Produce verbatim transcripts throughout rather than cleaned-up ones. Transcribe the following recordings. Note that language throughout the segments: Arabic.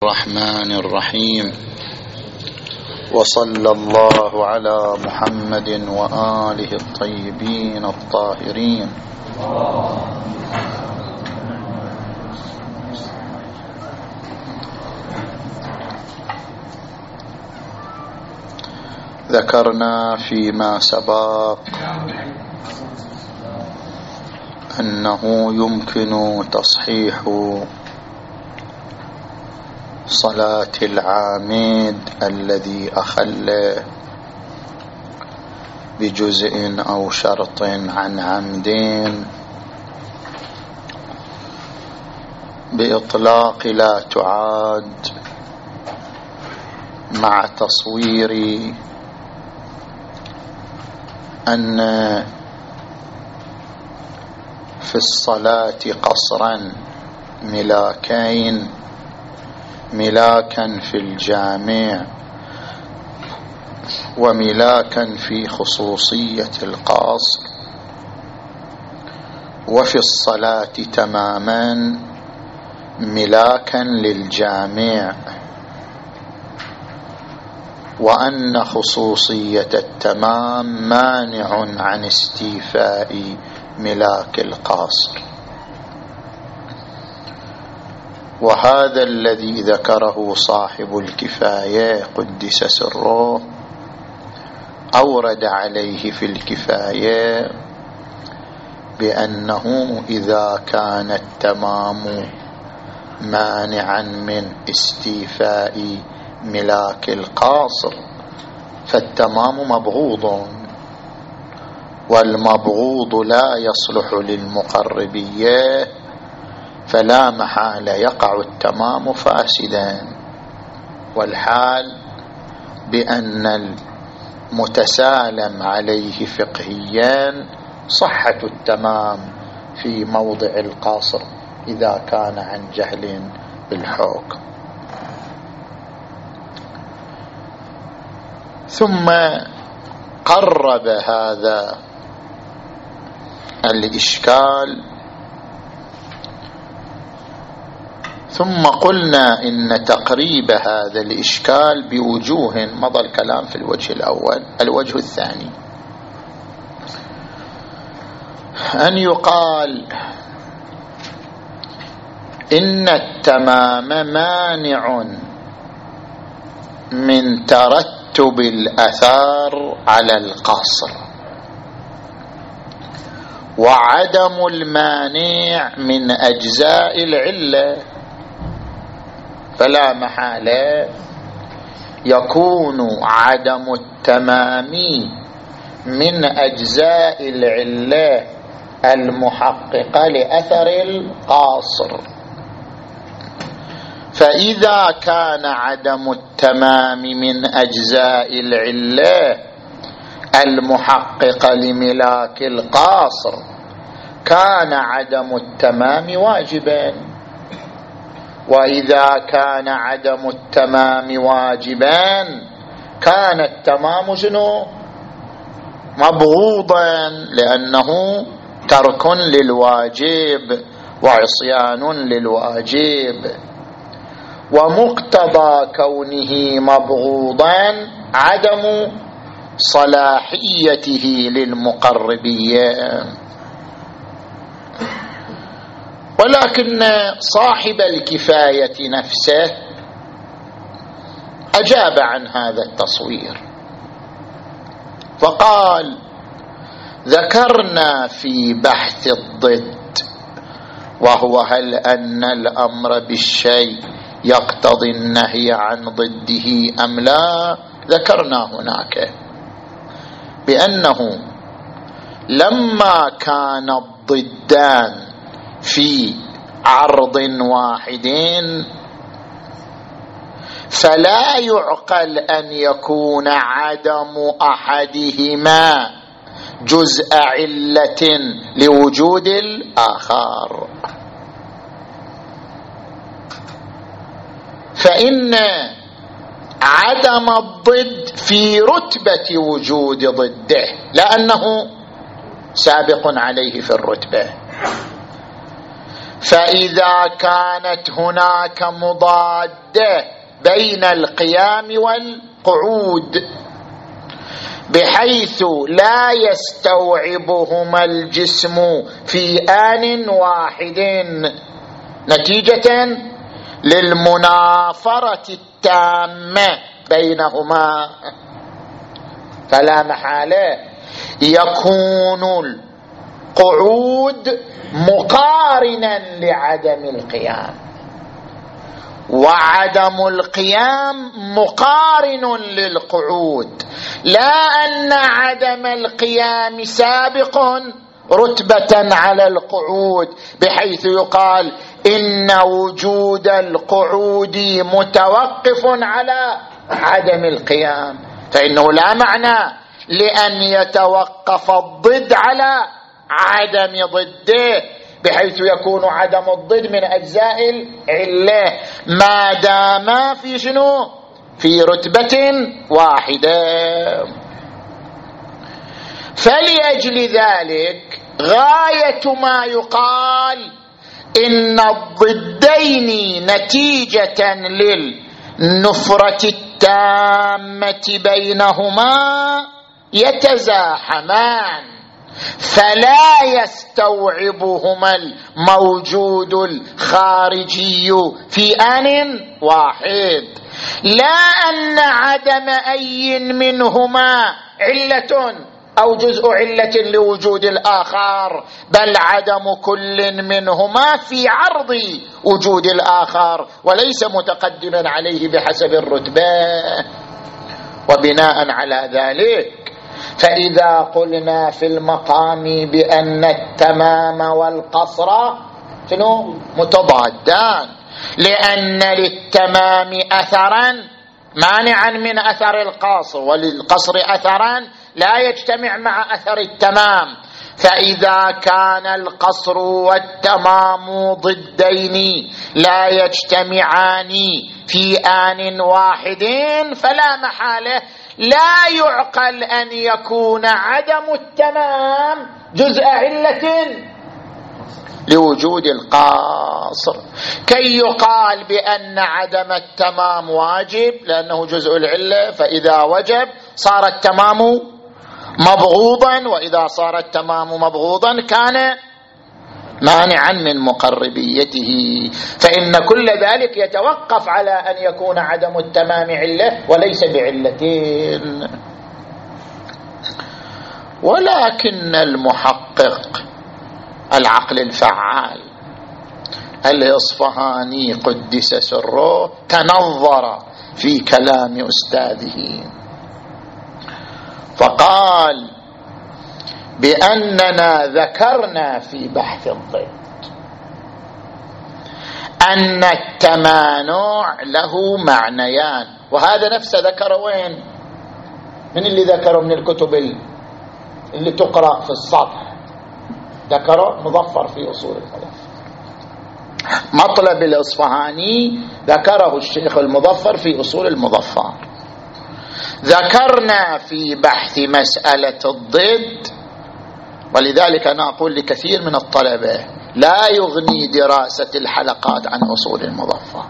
الرحمن الرحيم. وصلى الله على محمد وآله الطيبين الطاهرين. ذكرنا فيما سبق أنه يمكن تصحيح صلاة العامد الذي أخل بجزء أو شرط عن عمد بإطلاق لا تعاد مع تصوير أن في الصلاة قصرا ملاكين، ملاكا في الجامع وملاكا في خصوصية القصر، وفي الصلاة تماما ملاكا للجامع، وأن خصوصية التمام مانع عن استيفاء ملاك القصر. وهذا الذي ذكره صاحب الكفاية قدس سره أورد عليه في الكفاية بأنه إذا كان التمام مانعا من استيفاء ملاك القاصر فالتمام مبغوض، والمبغوض لا يصلح للمقربية، فلا محالة يقع التمام فاسدا. والحال بأن المتسالم عليه فقهيا صحة التمام في موضع القاصر إذا كان عن جهل بالحكم. ثم قرب هذا الإشكال، ثم قلنا إن تقريب هذا الإشكال بوجوه، مضى الكلام في الوجه الأول. الوجه الثاني أن يقال إن التمام مانع من ترتب الأثار على القصر، وعدم المانع من أجزاء العلة، فلا محالة يكون عدم التمام من أجزاء العلة المحققة لأثر القاصر. فإذا كان عدم التمام من أجزاء العلة المحققة لملاك القاصر كان عدم التمام واجبا، وإذا كان عدم التمام واجبا كان التمام شنو؟ مبغوضا، لأنه ترك للواجب وعصيان للواجب، ومقتضى كونه مبغوضا عدم صلاحيته للمقربية. ولكن صاحب الكفاية نفسه أجاب عن هذا التصوير فقال: ذكرنا في بحث الضد، وهو هل أن الأمر بالشيء يقتضي النهي عن ضده أم لا، ذكرنا هناك بأنه لما كان الضدان في عرض واحد فلا يعقل أن يكون عدم أحدهما جزء علة لوجود الآخر، فإن عدم الضد في رتبة وجود ضده، لأنه سابق عليه في الرتبة. فإذا كانت هناك مضادة بين القيام والقعود بحيث لا يستوعبهما الجسم في آن واحد نتيجة للمنافرة التامة بينهما، فلا محالة يكون القعود مقارنا لعدم القيام، وعدم القيام مقارن للقعود، لا أن عدم القيام سابق رتبة على القعود بحيث يقال إن وجود القعود متوقف على عدم القيام، فإنه لا معنى لأن يتوقف الضد على عدم ضده بحيث يكون عدم الضد من أجزاء العلة ما دام في شنو؟ في رتبة واحدة. فلأجل ذلك غاية ما يقال إن الضدين نتيجة للنفرة التامة بينهما يتزاحمان، فلا يستوعبهما الموجود الخارجي في آن واحد، لا أن عدم أي منهما علة أو جزء علة لوجود الآخر، بل عدم كل منهما في عرض وجود الآخر وليس متقدما عليه بحسب الرتبة. وبناء على ذلك فإذا قلنا في المقام بأن التمام والقصر شنو متضادان، لأن للتمام أثرا مانعا من أثر القصر، وللقصر أثرا لا يجتمع مع أثر التمام، فإذا كان القصر والتمام ضدين لا يجتمعان في آن واحد فلا محالة لا يعقل أن يكون عدم التمام جزء علة لوجود القاصر، كي يقال بأن عدم التمام واجب لأنه جزء العلة، فإذا وجب صار التمام مبغوضا، وإذا صار التمام مبغوضا كان مانعا من مقربيته، فإن كل ذلك يتوقف على أن يكون عدم التمام علة وليس بعلتين. ولكن المحقق العقل الفعال الإصفهاني قدس سره تنظر في كلام أستاذه فقال بأننا ذكرنا في بحث الضد أن التمانع له معنيان، وهذا نفسه ذكر وين؟ من اللي ذكره من الكتب اللي تقرأ في السطح؟ ذكره مظفر في أصول المظفر، مطلب الإصفهاني ذكره الشيخ المظفر في أصول المظفر. ذكرنا في بحث مسألة الضد، ولذلك أنا أقول لكثير من الطلبة لا يغني دراسة الحلقات عن أصول المظفر.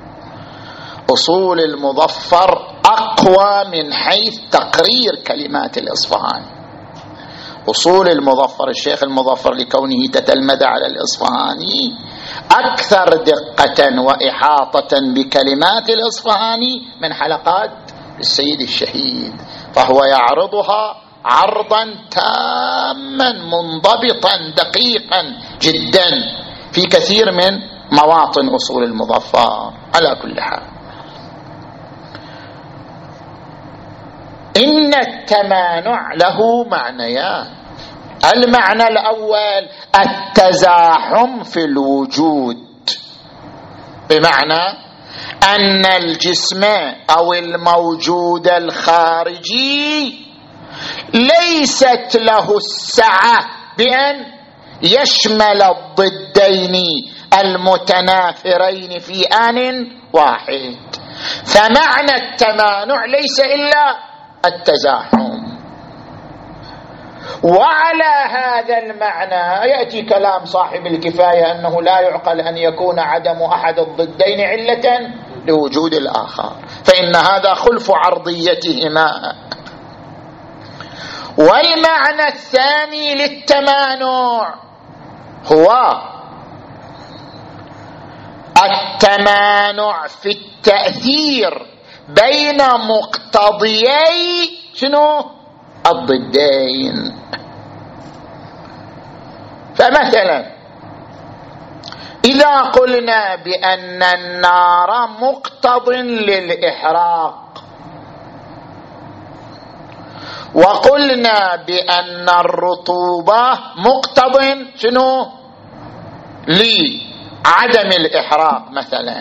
أصول المظفر أقوى من حيث تقرير كلمات الإصفهاني. أصول المظفر الشيخ المظفر لكونه تتلمذ على الإصفهاني أكثر دقة وإحاطة بكلمات الإصفهاني من حلقات السيد الشهيد، فهو يعرضها عرضا تاما منضبطا دقيقا جدا في كثير من مواطن أصول المظفر. على كل حال إن التمانع له معنيان. المعنى الأول التزاحم في الوجود، بمعنى أن الجسم أو الموجود الخارجي ليست له السعة بأن يشمل الضدين المتنافرين في آن واحد، فمعنى التمانع ليس إلا التزاحم. وعلى هذا المعنى يأتي كلام صاحب الكفاية أنه لا يعقل أن يكون عدم أحد الضدين علة لوجود الآخر، فإن هذا خلف عرضيتهما. والمعنى الثاني للتمانع هو التمانع في التأثير بين مقتضيي شنو؟ الضدين. فمثلا إذا قلنا بأن النار مقتض للإحراق، وقلنا بأن الرطوبة مقتض شنو؟ لعدم الإحراق مثلا،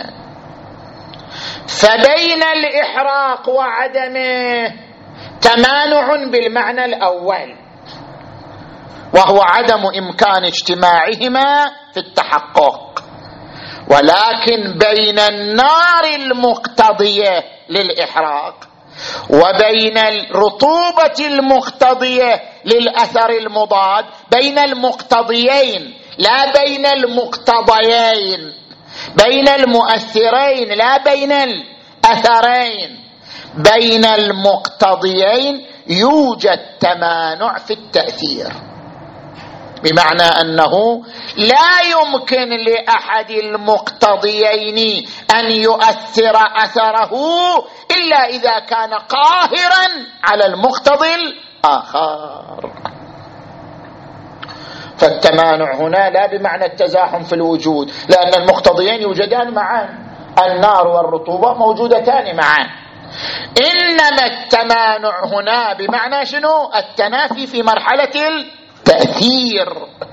فبين الإحراق وعدمه تمانع بالمعنى الأول، وهو عدم إمكان اجتماعهما في التحقق، ولكن بين النار المقتضية للإحراق وبين الرطوبة المقتضية للأثر المضاد، بين المقتضيين لا بين المقتضيين، بين المؤثرين لا بين الأثرين، بين المقتضيين يوجد تمانع في التأثير، بمعنى أنه لا يمكن لأحد المقتضيين أن يؤثر أثره إلا إذا كان قاهرا على المقتضي الآخر. فالتمانع هنا لا بمعنى التزاحم في الوجود، لأن المقتضيين يوجدان معا، النار والرطوبة موجودتان معا، إنما التمانع هنا بمعنى شنو؟ التنافي في مرحلة التأثير،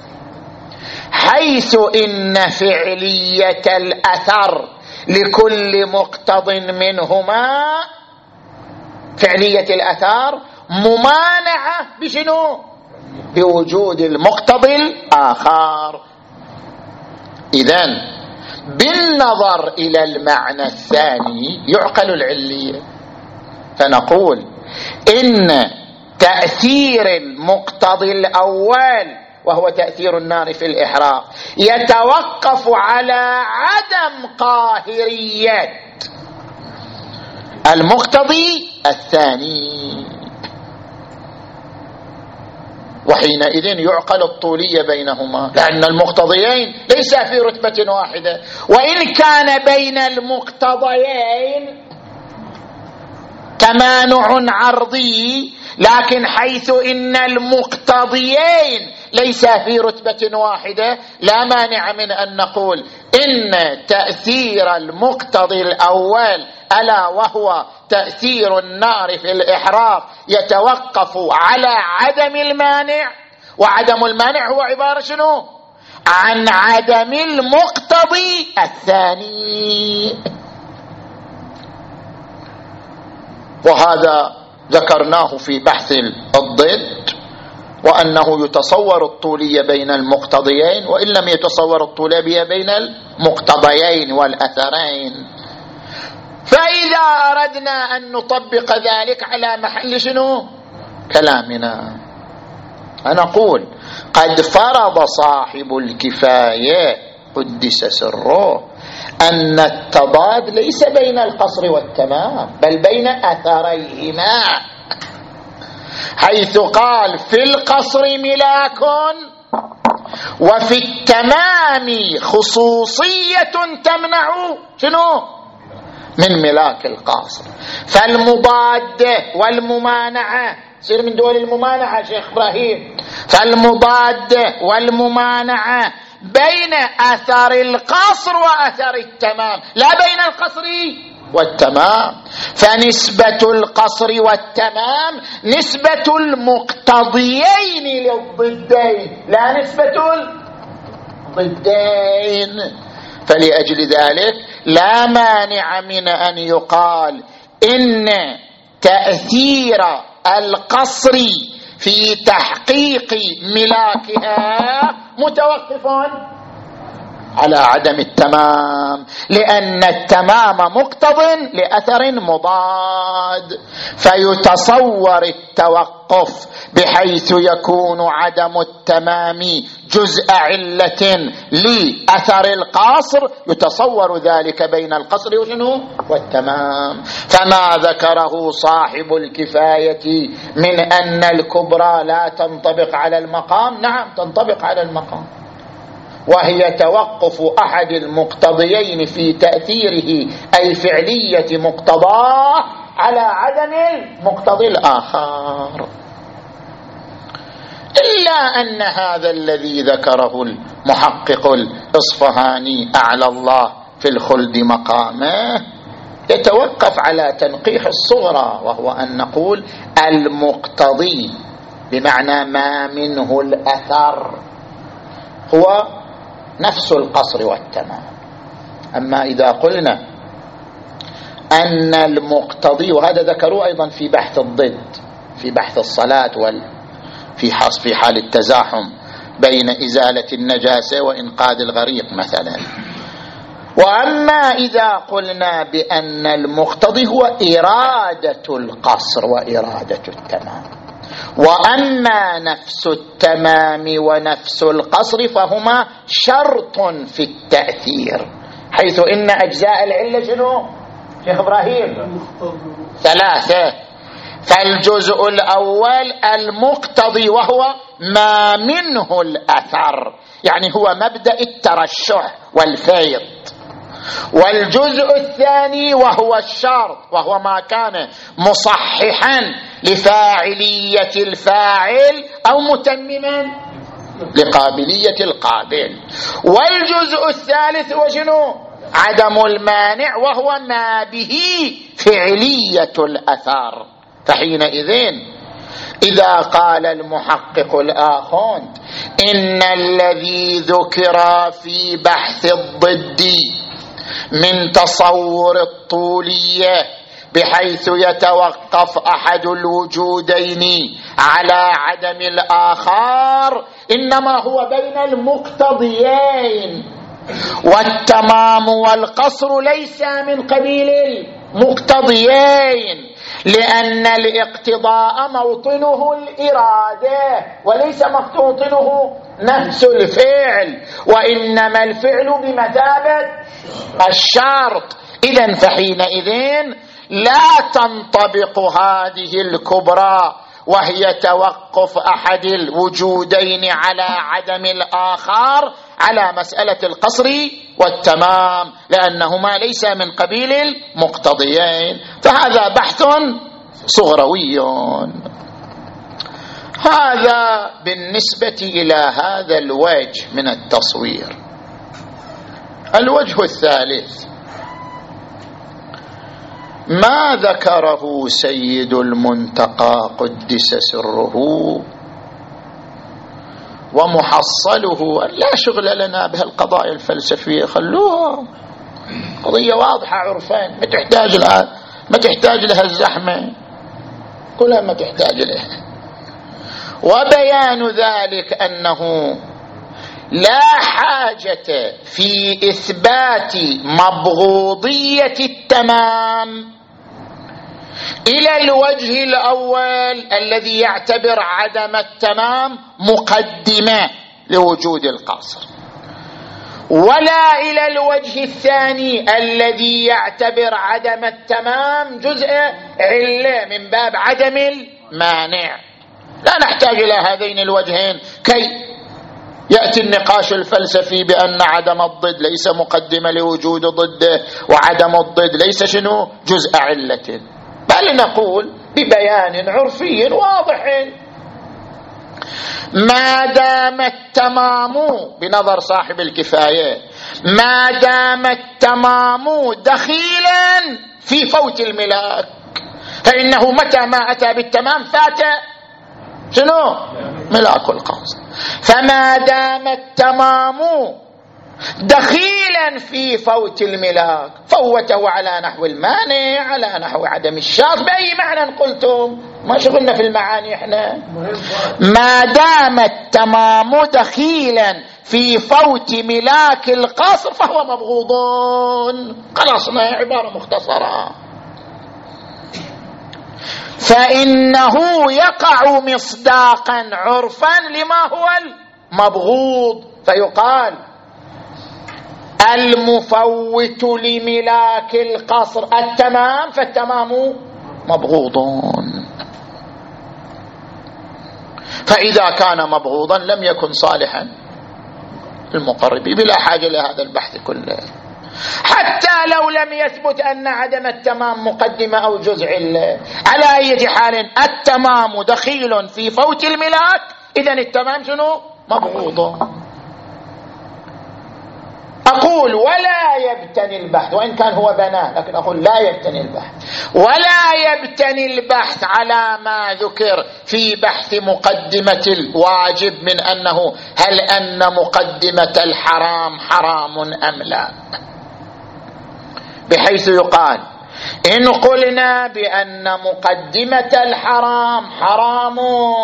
حيث إن فعلية الأثر لكل مقتض منهما، فعلية الأثر ممانعة بشنو؟ بوجود المقتضي الآخر. إذن بالنظر إلى المعنى الثاني يعقل العلية، فنقول إن تأثير المقتضي الأول وهو تأثير النار في الإحراق يتوقف على عدم قاهرية المقتضي الثاني، وحينئذ يعقل الطولية بينهما، لأن المقتضيين ليس في رتبة واحدة، وإن كان بين المقتضيين تمانع عرضي، لكن حيث إن المقتضيين ليس في رتبة واحدة لا مانع من أن نقول إن تأثير المقتضي الأول ألا وهو تأثير النار في الإحراق يتوقف على عدم المانع، وعدم المانع هو عبارة شنو؟ عن عدم المقتضي الثاني. وهذا ذكرناه في بحث الضد، وأنه يتصور الطولية بين المقتضيين، وإن لم يتصور الطولية بين المقتضيين والأثرين. فإذا أردنا أن نطبق ذلك على محل شنو؟ كلامنا، نقول قد فرض صاحب الكفاية قدس سره أن التضاد ليس بين القصر والتمام، بل بين أثريهما، حيث قال في القصر ملاك وفي التمام خصوصية تمنع شنو؟ من ملاك القاصر. فالمضاد والممانعة سير من دول الممانعة شيخ إبراهيم، فالمضاد والممانعة بين أثر القصر وأثر التمام، لا بين القصر والتمام. فنسبة القصر والتمام نسبة المقتضيين للضدين، لا نسبة الضدين. فلأجل ذلك لا مانع من أن يقال إن تأثير القصر في تحقيق ملاكها متوقف على عدم التمام، لأن التمام مقتض لأثر مضاد، فيتصور التوقف بحيث يكون عدم التمام جزء علة لأثر القصر، يتصور ذلك بين القصر والتمام. فما ذكره صاحب الكفاية من أن الكبرى لا تنطبق على المقام، نعم تنطبق على المقام، وهي توقف أحد المقتضيين في تأثيره أي فعلية مقتضاه على عدم المقتضي الآخر. إلا أن هذا الذي ذكره المحقق الإصفهاني أعلى الله في الخلد مقامه يتوقف على تنقيح الصغرى، وهو أن نقول المقتضي بمعنى ما منه الأثر هو نفس القصر والتمام. أما إذا قلنا أن المقتضي، وهذا ذكروا أيضا في بحث الضد في بحث الصلاة وال في حص في حال التزاحم بين إزالة النجاسة وإنقاذ الغريق مثلا. وأما إذا قلنا بأن المقتضي هو إرادة القصر وإرادة التمام، وأما نفس التمام ونفس القصر فهما شرط في التأثير، حيث إن أجزاء العلة شنو شيخ إبراهيم؟ ثلاثة. فالجزء الأول المقتضي وهو ما منه الأثر، يعني هو مبدأ الترشح والفيض. والجزء الثاني وهو الشرط، وهو ما كان مصححا لفاعلية الفاعل أو متمما لقابلية القابل. والجزء الثالث هو شنو؟ عدم المانع، وهو ما به فعلية الأثر. فحينئذ إذا قال المحقق الآخوند إن الذي ذكر في بحث الضد من تصور الطولية بحيث يتوقف أحد الوجودين على عدم الآخر إنما هو بين المقتضيين، والتمام والقصر ليس من قبيل المقتضيين، لأن الاقتضاء موطنه الإرادة وليس موطنه نفس الفعل، وإنما الفعل بمثابة الشرط. إذن فحينئذ لا تنطبق هذه الكبرى وهي توقف أحد الوجودين على عدم الآخر على مسألة القصر والتمام، لأنهما ليس من قبيل المقتضيين. فهذا بحث صغروي. هذا بالنسبة إلى هذا الوجه من التصوير. الوجه الثالث ما ذكره سيد المنتقى قدس سره ومحصله، لا شغل لنا بهالقضايا الفلسفية، خلوها قضية واضحة عرفان، ما تحتاج لها ما تحتاج لها الزحمة كلها، ما تحتاج لها. وبيان ذلك أنه لا حاجة في إثبات مبغوضية التمام إلى الوجه الأول الذي يعتبر عدم التمام مقدمة لوجود القصر، ولا إلى الوجه الثاني الذي يعتبر عدم التمام جزء علة من باب عدم المانع. لا نحتاج إلى هذين الوجهين كي يأتي النقاش الفلسفي بأن عدم الضد ليس مقدمة لوجود ضده، وعدم الضد ليس شنو جزء علة، بل نقول ببيان عرفي واضح ما دام التمام بنظر صاحب الكفاية ما دام التمام دخيلا في فوت الملاك، فإنه متى ما أتى بالتمام فات شنو ملاك القصد. فما دام التمام دخيلا في فوت الملاك فوته على نحو المانع على نحو عدم الشرط. بأي معنى قلتم؟ ما شغلنا في المعاني احنا. ما دام التمام دخيلا في فوت ملاك القصر فهو مبغوض. خلاص، عبارة مختصرة. فإنه يقع مصداقا عرفا لما هو المبغوض، فيقال المفوت لملاك القصر التمام، فالتمام مبغوضون. فإذا كان مبغوضا لم يكن صالحا المقرب، بلا حاجة لهذا البحث كله. حتى لو لم يثبت أن عدم التمام مقدمة أو جزء، على أي حال التمام دخيل في فوت الملاك، إذن التمام شنو؟ مبغوض. أقول ولا يبتني البحث، وإن كان هو بناه، لكن أقول لا يبتني البحث، ولا يبتني البحث على ما ذكر في بحث مقدمة الواجب من أنه هل أن مقدمة الحرام حرام أم لا، بحيث يقال إن قلنا بأن مقدمة الحرام حرام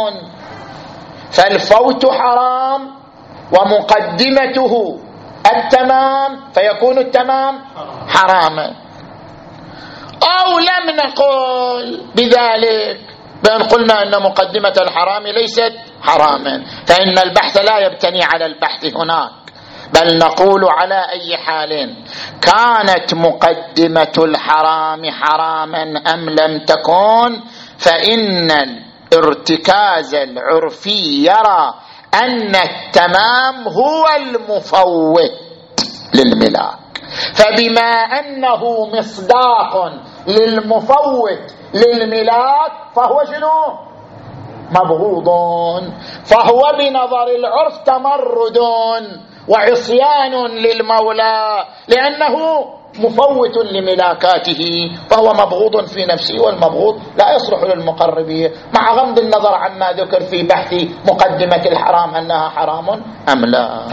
فالفوت حرام ومقدمته التمام فيكون التمام حراما، أو لم نقل بذلك بأن قلنا أن مقدمة الحرام ليست حراما، فإن البحث لا يبتني على البحث هناك، بل نقول على أي حال كانت مقدمة الحرام حراما أم لم تكن، فإن الارتكاز العرفي يرى أن التمام هو المفوت للملاك، فبما أنه مصداق للمفوت للملاك فهو شنو؟ مبغوض. فهو بنظر العرف تمرد وعصيان للمولى لأنه مفوت لملاكاته، فهو مبغوض في نفسه، والمبغوض لا يصلح للمقربية، مع غض النظر عما ذكر في بحث مقدمة الحرام أنها حرام أم لا.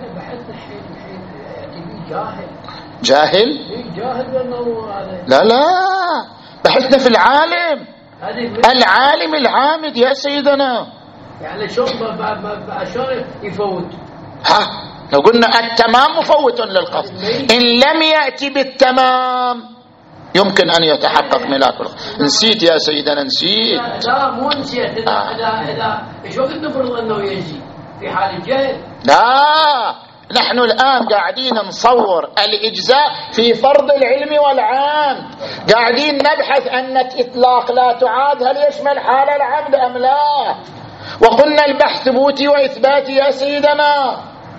جاهل؟ لا لا، بحثنا في العالم، العالم العامد يا سيدنا. يعني شو شلون يفوت؟ ها لو قلنا التمام مفوت للقصد، إن لم يأتي بالتمام يمكن أن يتحقق ملاك القصد. نسيت يا سيدنا، نسيت. لا مو نسيت، إذا آه. إذا إذا شو كنت نفرض أنه يجي في حال الجهل؟ لا، نحن الآن قاعدين نصور الإجزاء في فرض العلم والعام، قاعدين نبحث أن إطلاق لا تعاد هل يشمل حال العمد أم لا، وقلنا البحث ثبوتي وإثباتي يا سيدنا.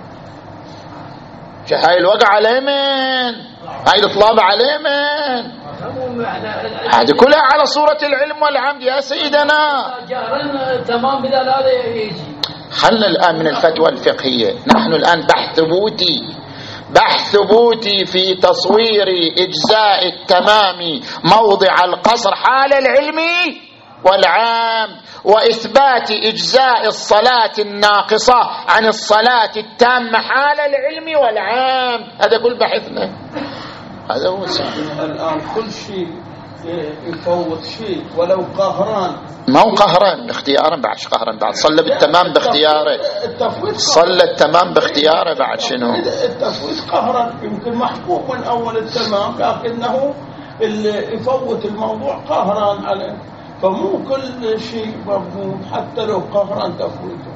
هاي الوقع عليه من؟ هاي الإطلاب عليه من؟ هذه كلها على صورة العلم والعمد يا سيدنا. تمام بذا لا يجي. خلنا الآن من الفتوى الفقهية، نحن الآن بحث ثبوتي، بحث ثبوتي في تصوير إجزاء التمام موضع القصر حال العلم والعام، وإثبات إجزاء الصلاة الناقصة عن الصلاة التامة حال العلم والعام. هذا كل بحثنا، هذا هو الآن كل شيء يفوت شيء ولو قهران، ما هو قهران باختياره، بعد قهران بعد صلى بالتمام باختياره، صلى التمام باختياره بعد شنو؟ التفويت قهران يمكن محكوم من أول التمام، لكنه اللي يفوت الموضوع قهران عليه، فمو كل شيء مفهوم حتى لو قهران تفويته.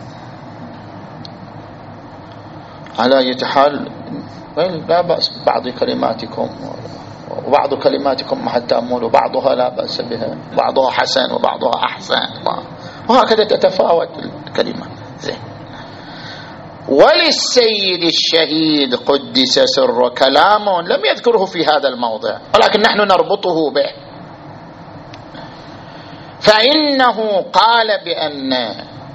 على أي حال لا بأس ببعض كلماتكم، وبعض كلماتكم مع التأمل، وبعضها لا بأس بها، بعضها حسن وبعضها أحسن، وهكذا تتفاوت الكلمات. زين. وللسيد الشهيد قدس سر كلام لم يذكره في هذا الموضع، ولكن نحن نربطه به، فإنه قال بأن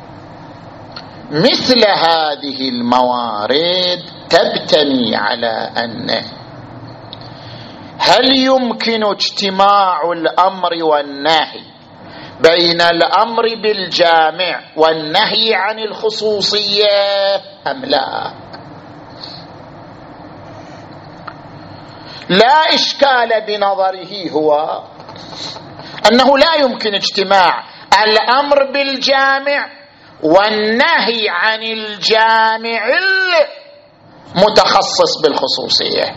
مثل هذه الموارد تبتني على أن هل يمكن اجتماع الأمر والنهي بين الأمر بالجامع والنهي عن الخصوصية أم لا؟ لا إشكال بنظره هو أنه لا يمكن اجتماع الأمر بالجامع والنهي عن الجامع المتخصص بالخصوصية.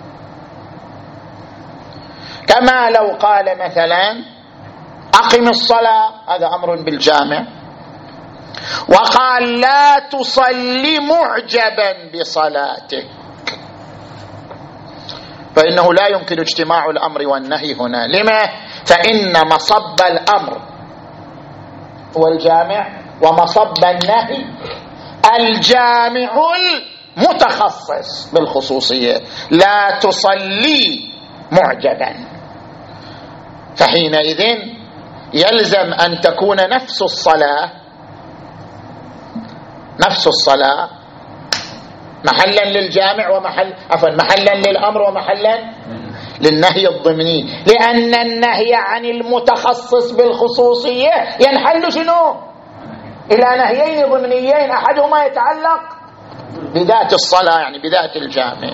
كما لو قال مثلا أقم الصلاة، هذا أمر بالجامع، وقال لا تصلي معجبا بصلاتك، فإنه لا يمكن اجتماع الأمر والنهي هنا. لما؟ فإن مصب الأمر هو الجامع، ومصب النهي الجامع المتخصص بالخصوصية. لا تصلي معجبا، فحينئذ يلزم أن تكون نفس الصلاة نفس الصلاة محلا للجامع ومحل عفوا محلا للأمر ومحلا للنهي الضمني، لأن النهي عن المتخصص بالخصوصية ينحل شنو؟ إلى نهيين ضمنيين، أحدهما يتعلق بذات الصلاة يعني بذات الجامع.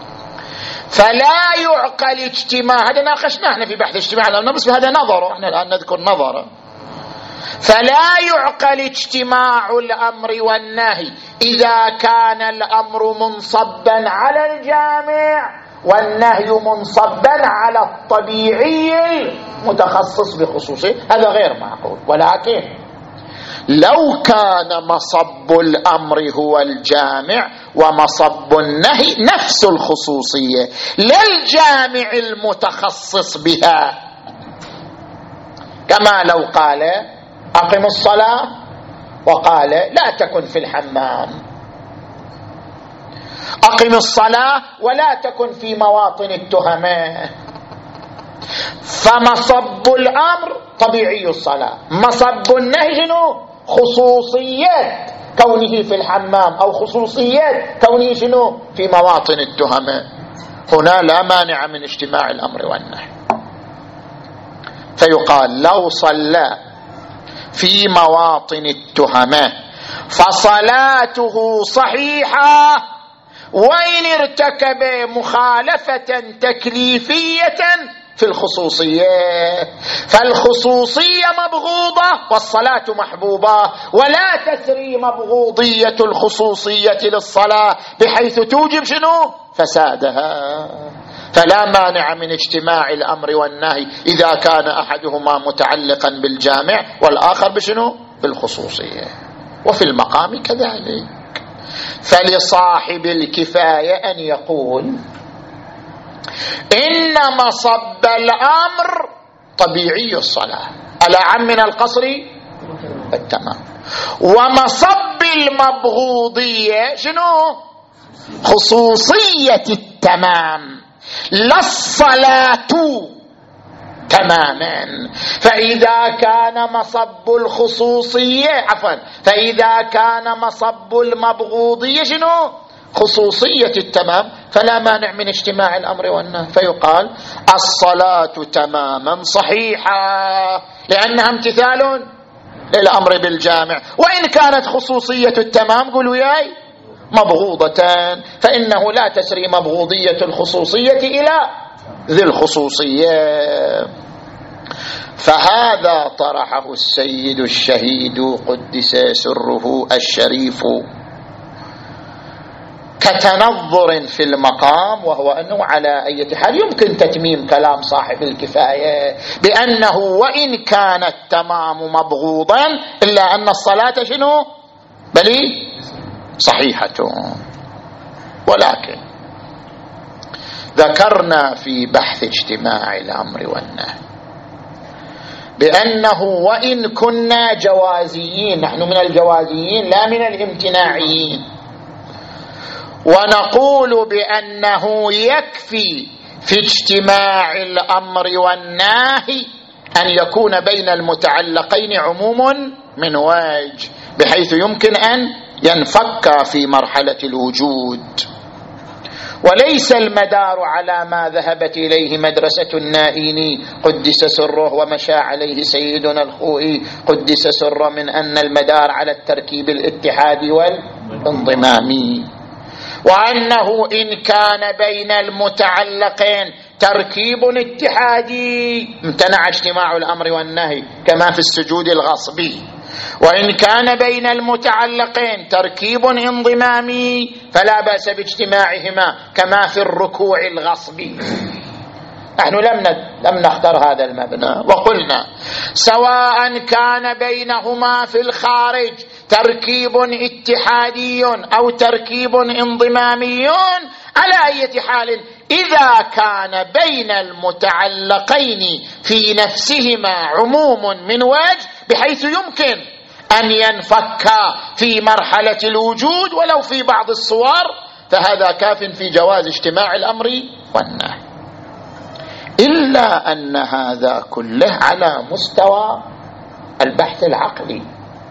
فلا يعقل اجتماع، هذا ناقشناه احنا في بحث اجتماع الأمر، بس هذا نظره، احنا الآن نذكر نظره. فلا يعقل اجتماع الأمر والنهي إذا كان الأمر منصبا على الجامع والنهي منصبا على الطبيعي المتخصص بخصوصه، هذا غير معقول. ولكن لو كان مصب الأمر هو الجامع ومصب النهي نفس الخصوصية للجامع المتخصص بها، كما لو قال أقم الصلاة وقال لا تكن في الحمام، أقم الصلاة ولا تكن في مواطن التهمة، فمصب الأمر طبيعي الصلاة، مصب النهي شنو؟ خصوصية كونه في الحمام أو خصوصية كونه شنو؟ في مواطن التهمة. هنا لا مانع من اجتماع الأمر والنهي. فيقال لو صلى في مواطن التهمة فصلاته صحيحة وإن ارتكب مخالفة تكليفية في الخصوصية، فالخصوصية مبغوضة والصلاة محبوبة، ولا تسري مبغوضية الخصوصية للصلاة بحيث توجب شنو؟ فسادها. فلا مانع من اجتماع الأمر والنهي إذا كان أحدهما متعلقا بالجامع والآخر بشنو؟ بالخصوصية. وفي المقام كذلك. فلصاحب الكفاية أن يقول إن مصب الأمر طبيعي الصلاة الأعم من القصر التمام، ومصب المبغوضية شنو؟ خصوصية التمام لا الصلاة تماما. فإذا كان مصب الخصوصية عفوا فإذا كان مصب المبغوضية شنو؟ خصوصية التمام، فلا مانع من اجتماع الأمر والنهي، فيقال الصلاة تماما صحيحة لأنها امتثال للأمر بالجامع، وإن كانت خصوصية التمام قولوا ياي مبغوضة، فإنه لا تسري مبغوضية الخصوصية إلى ذي الخصوصية. فهذا طرحه السيد الشهيد قدس سره الشريف كتنظر في المقام، وهو أنه على أي حال يمكن تتميم كلام صاحب الكفاية بأنه وإن كان التمام مبغوضا إلا أن الصلاة شنو؟ بل صحيحة. ولكن ذكرنا في بحث اجتماع الأمر والنهي بأنه وإن كنا جوازيين، نحن من الجوازيين لا من الامتناعيين، ونقول بأنه يكفي في اجتماع الأمر والنهي أن يكون بين المتعلقين عموم من وجه بحيث يمكن أن ينفك في مرحلة الوجود، وليس المدار على ما ذهبت إليه مدرسة النائيني قدس سره ومشى عليه سيدنا الخوئي قدس سره من أن المدار على التركيب الاتحادي والانضمامي، وأنه إن كان بين المتعلقين تركيب اتحادي امتنع اجتماع الأمر والنهي كما في السجود الغصبي، وإن كان بين المتعلقين تركيب انضمامي فلا بأس باجتماعهما كما في الركوع الغصبي. نحن لم لم نختار هذا المبنى وقلنا سواء كان بينهما في الخارج تركيب اتحادي أو تركيب انضمامي، على أي حال إذا كان بين المتعلقين في نفسهما عموم من وجه بحيث يمكن أن ينفكا في مرحلة الوجود ولو في بعض الصور، فهذا كاف في جواز اجتماع الأمر والنهي. إلا أن هذا كله على مستوى البحث العقلي،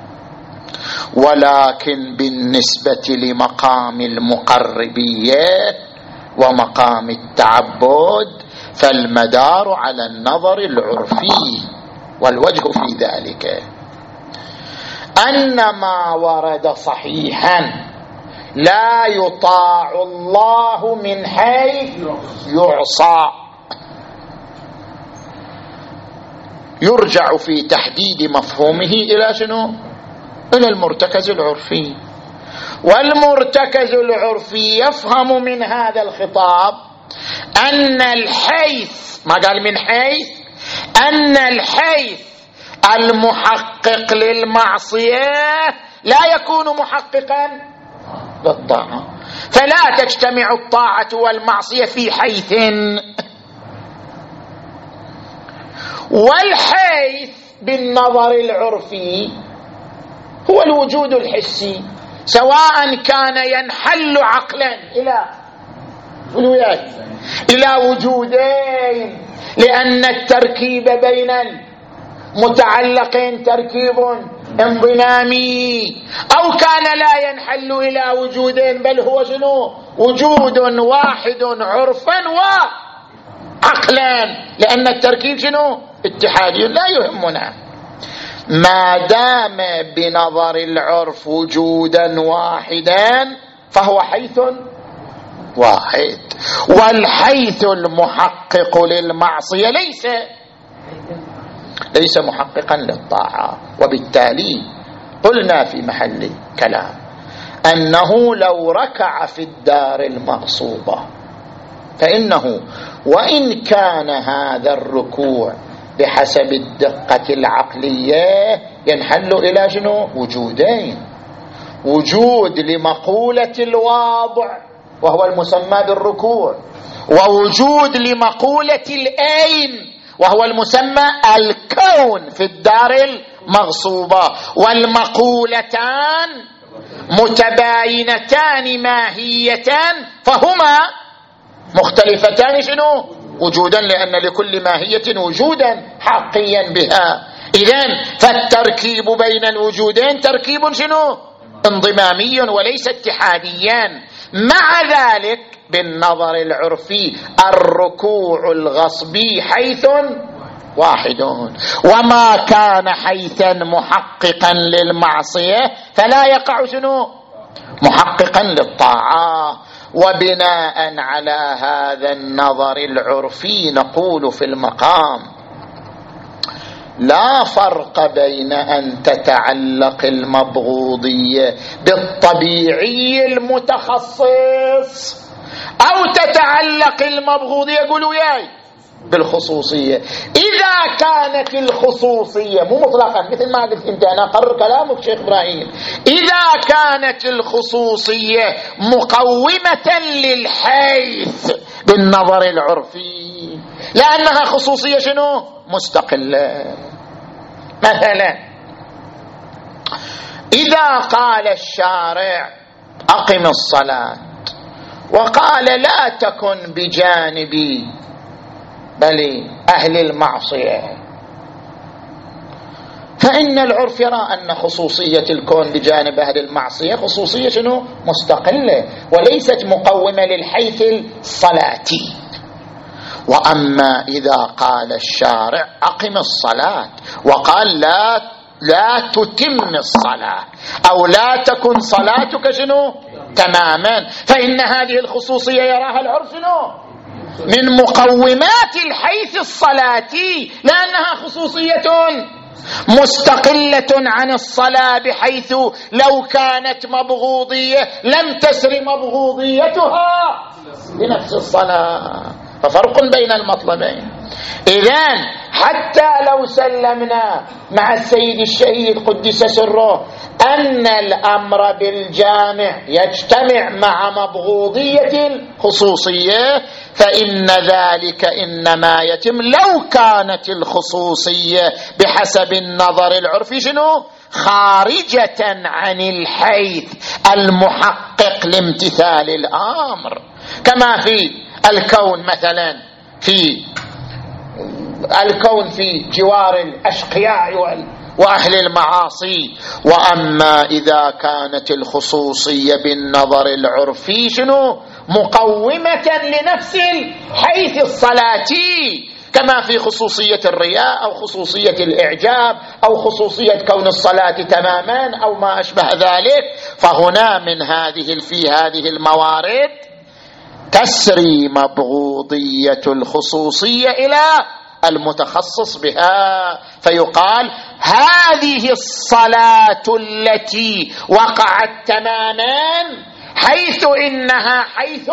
ولكن بالنسبة لمقام المقربية ومقام التعبد فالمدار على النظر العرفي. والوجه في ذلك أن ما ورد صحيحا لا يطاع الله من حيث يعصى، يرجع في تحديد مفهومه إلى شنو؟ إلى المرتكز العرفي. والمرتكز العرفي يفهم من هذا الخطاب أن الحيث، ما قال من حيث، أن الحيث المحقق للمعصية لا يكون محققا للطاعة، فلا تجتمع الطاعة والمعصية في حيث. والحيث بالنظر العرفي هو الوجود الحسي، سواء كان ينحل عقلا إلى إلى وجودين، لأن التركيب بين المتعلقين تركيب انضمامي، أو كان لا ينحل إلى وجودين بل هو شنو؟ وجود واحد عرفا وعقلا، لأن التركيب شنو؟ اتحادي لا يهمنا. ما دام بنظر العرف وجودا واحدا فهو حيث واحد، والحيث المحقق للمعصية ليس ليس محققا للطاعة. وبالتالي قلنا في محل كلام أنه لو ركع في الدار المغصوبة فإنه وإن كان هذا الركوع بحسب الدقة العقلية ينحل إلى شنو؟ وجودين: وجود لمقولة الواضع وهو المسمى بالركوع، ووجود لمقولة الأين وهو المسمى الكون في الدار المغصوبة، والمقولتان متباينتان ماهية فهما مختلفتان شنو؟ وجودا، لأن لكل ماهية وجودا حقيا بها. إذن فالتركيب بين الوجودين تركيب شنو؟ انضمامي وليس اتحاديا. مع ذلك بالنظر العرفي الركوع الغصبي حيث واحد، وما كان حيثا محققا للمعصية فلا يقع شنو؟ محققا للطاعة. وبناء على هذا النظر العرفي نقول في المقام لا فرق بين أن تتعلق المبغوضية بالطبيعي المتخصص أو تتعلق المبغوضية قولوا ياي بالخصوصية. إذا كانت الخصوصية مو مطلقا مثل ما قلت انت، أنا أقرر كلامك شيخ إبراهيم، إذا كانت الخصوصية مقومة للحيث بالنظر العرفي لأنها خصوصية شنو؟ مستقلة. مثلا إذا قال الشارع أقم الصلاة وقال لا تكن بجانبي بل أهل المعصية، فإن العرف يرى أن خصوصية الكون بجانب أهل المعصية خصوصية شنو؟ مستقلة وليست مقومة للحيث الصلاتي. وأما إذا قال الشارع أقم الصلاة وقال لا لا تتم الصلاة أو لا تكن صلاتك شنو؟ تماما، فإن هذه الخصوصية يراها العرف شنو؟ من مقومات الحيث الصلاتي، لأنها خصوصية مستقلة عن الصلاة، بحيث لو كانت مبغوضية لم تسر مبغوضيتها بنفس الصلاة، ففرق بين المطلبين. إذن حتى لو سلمنا مع السيد الشهيد قدس سره أن الأمر بالجامع يجتمع مع مبغوضية الخصوصية، فإن ذلك إنما يتم لو كانت الخصوصية بحسب النظر العرفي شنو؟ خارجة عن الحيث المحقق لامتثال الأمر، كما في الكون مثلا، في الكون في جوار الأشقياء وأهل المعاصي. وأما إذا كانت الخصوصية بالنظر العرفي شنو؟ مقومة لنفس الحيث الصلاتي، كما في خصوصية الرياء أو خصوصية الإعجاب أو خصوصية كون الصلاة تماما أو ما أشبه ذلك. فهنا من هذه في هذه الموارد تسري مبغوضية الخصوصية إلى المتخصص بها، فيقال هذه الصلاة التي وقعت تماما حيث إنها حيث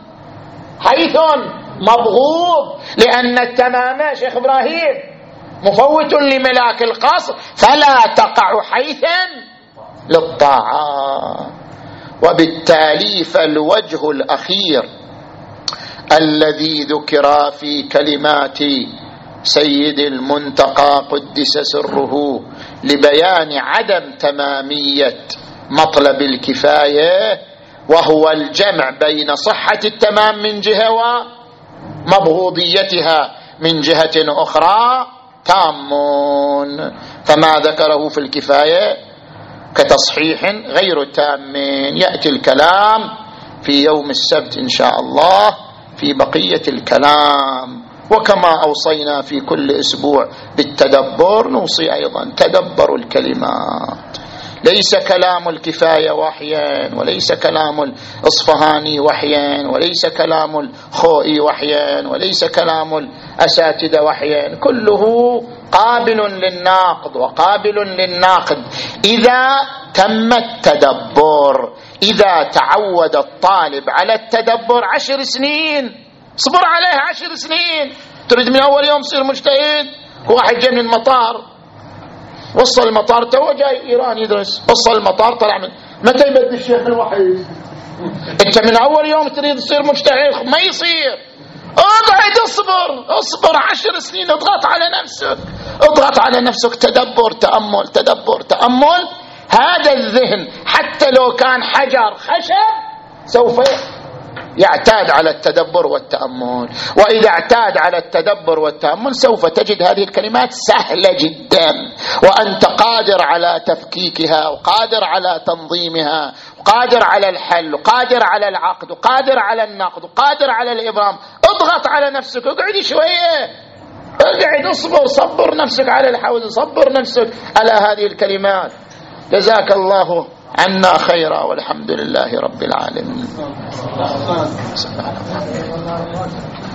حيث مبغوض، لأن التمام شيخ إبراهيم مفوت لملاك القصر، فلا تقع حيثا للطاعة. وبالتالي فالوجه الأخير الذي ذكر في كلمات سيد المنتقى قدس سره لبيان عدم تمامية مطلب الكفاية، وهو الجمع بين صحة التمام من جهة ومبغوضيتها من جهة أخرى، تام. فما ذكره في الكفاية كتصحيح غير تام. يأتي الكلام في يوم السبت إن شاء الله في بقية الكلام. وكما أوصينا في كل أسبوع بالتدبر، نوصي أيضا تدبروا الكلمات. ليس كلام الكفاية وحيا، وليس كلام الإصفهاني وحيا، وليس كلام الخوئي وحيا، وليس كلام الأساتذة وحيا، كله قابل للناقض وقابل للناقد إذا تم التدبر. إذا تعود الطالب على التدبر عشر سنين، صبر عليه عشر سنين. تريد من أول يوم تصير مجتهد؟ واحد جاي من المطار، وصل المطار، تو جاي إيران يدرس، وصل المطار طلع من متى يبدي الشيخ الوحيد؟ أنت من أول يوم تريد تصير مجتهد؟ ما يصير. اقعد اصبر اصبر عشر سنين، اضغط على نفسك اضغط على نفسك تدبر تأمل تدبر تأمل. هذا الذهن حتى لو كان حجر خشب سوف يعتاد على التدبر والتأمل. وإذا اعتاد على التدبر والتأمل سوف تجد هذه الكلمات سهلة جدا، وأنت قادر على تفكيكها وقادر على تنظيمها وقادر على الحل وقادر على العقد وقادر على النقد وقادر على الإبرام. اضغط على نفسك، اقعد شوية، اقعد اصبر، صبر نفسك على الحوز، صبر نفسك على هذه الكلمات. جزاك الله عنا خيرا، والحمد لله رب العالمين.